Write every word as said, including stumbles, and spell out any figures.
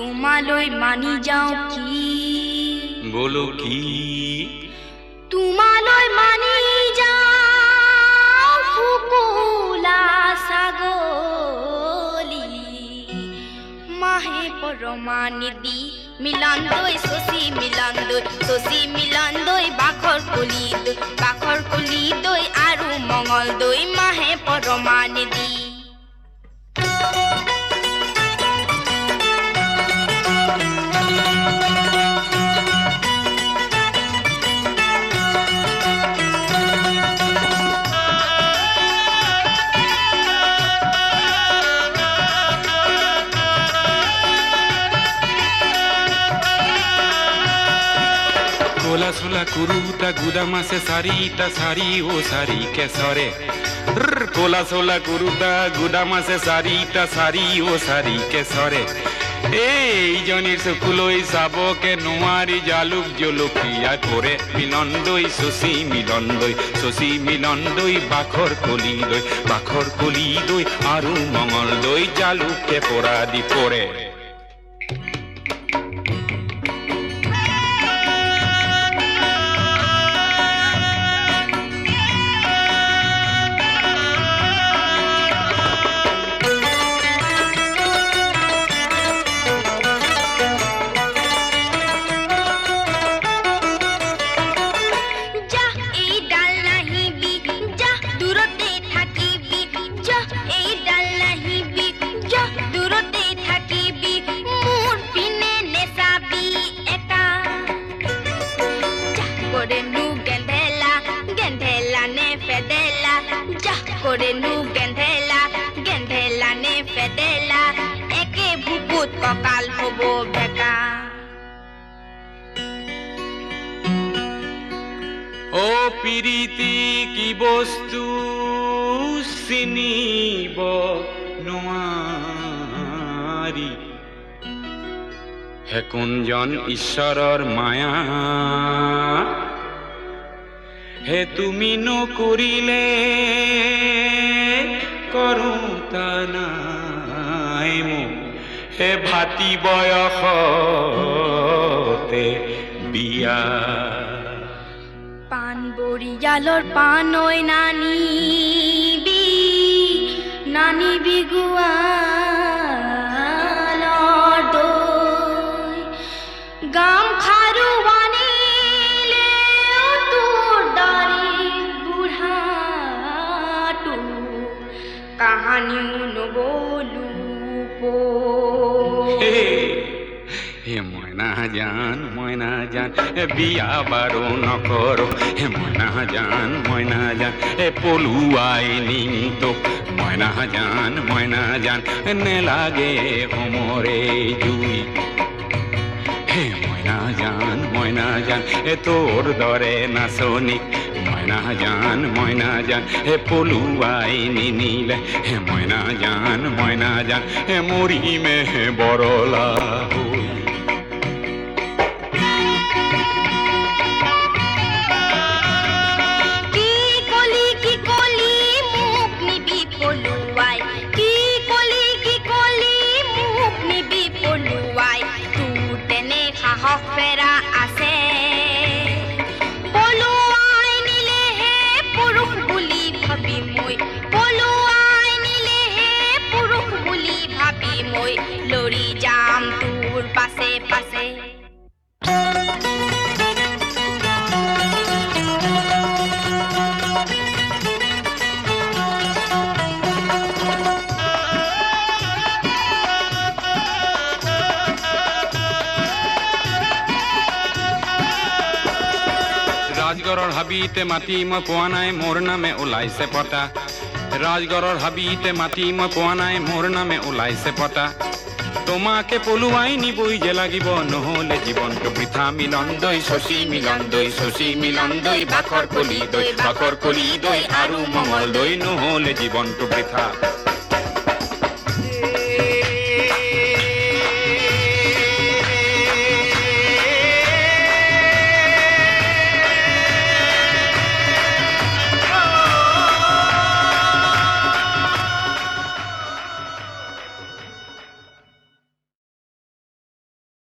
তোমালৈ মানি যাওঁ কি বলো কি তোমালৈ মানি যাওঁ শুকুলা ছাগলী মাহে পৰমানিধি মিলন দৈ শশী মিলন দৈ শশী মিলন দৈ বাখৰ কলি দৈ বাখৰ কলি দৈ আৰু মঙল দৈ মাহে পৰমানিধি কোলা সোলা কুরুটা গুদামাসে সারিটা সারি ও সারি কেসরে কোলা সোলা কুরুটা গুদামাসে সারিটা সারি ও সারি কেসরে এই জনির সুকুলই সাবকে নোয়ারি জালুক জলকিয়া করে মিলন দই শশী মিলন দই শশী মিলন দই বাখর কলি দই বাখর কলি দই আরু মঙ্গল দই জালুকে পোড়া দি পড়ে Korenu gendela gendela ne fedela eke bhuput kokal hobo beka ও পিরিতি কি বস্তু চিনিব নোৱাৰি হে কোনজন ঈশ্বৰৰ মায়া হে তুমি নকৰিলে কৰোতা নাই মোক হে ভাতি বয়সতে বিয়া পান বৰিয়ালৰ পানৈ নানিবি নানিবি গোৱালৰ দৈ গাম খাৰু আনিলে তোৰ দাৰি বুঢ়াটো কাহানিও নবলো পো হে ময়না জান ময়না জান এ বিয়া বাৰু নকৰো হে ময়না জান ময়না জান এ পলুৱাই নিতো ময়না জান ময়না জান নেলাগে সমৰে জুই হে ময়না জান ময়না জান এ তোৰ দৰে নাচনি ময়না জান ময়না জান হে পলুৱাই নিনিলে হে ময়না জান ময়না জান হে মৰিমে বৰলা হৈ ফেৰা আছে পলুৱাই নিলেহে পুৰুষ বুলি ভাবি মই পলুৱাই নিলেহে পুৰুষ বুলি ভাবি মই লৰি যাম তোৰ পাছে পাছে ৰাজগড়ৰ হাবিতে মাতি মই পোৱা নাই মোৰ নামে ওলাইছে পতা ৰাজগড়ৰ হাবিতে মাতি মই পোৱা নাই মোৰ নামে ওলাইছে পতা তোমাকে পলুৱাই নিবই যে লাগিব নহ'লে জীৱনটো বৃথা মিলন দৈ শশী মিলন দৈ শশী মিলন দৈ বাখৰ কলি দৈ বাখৰ কলি দৈ আৰু মঙল দৈ নহ'লে জীৱনটো বৃথা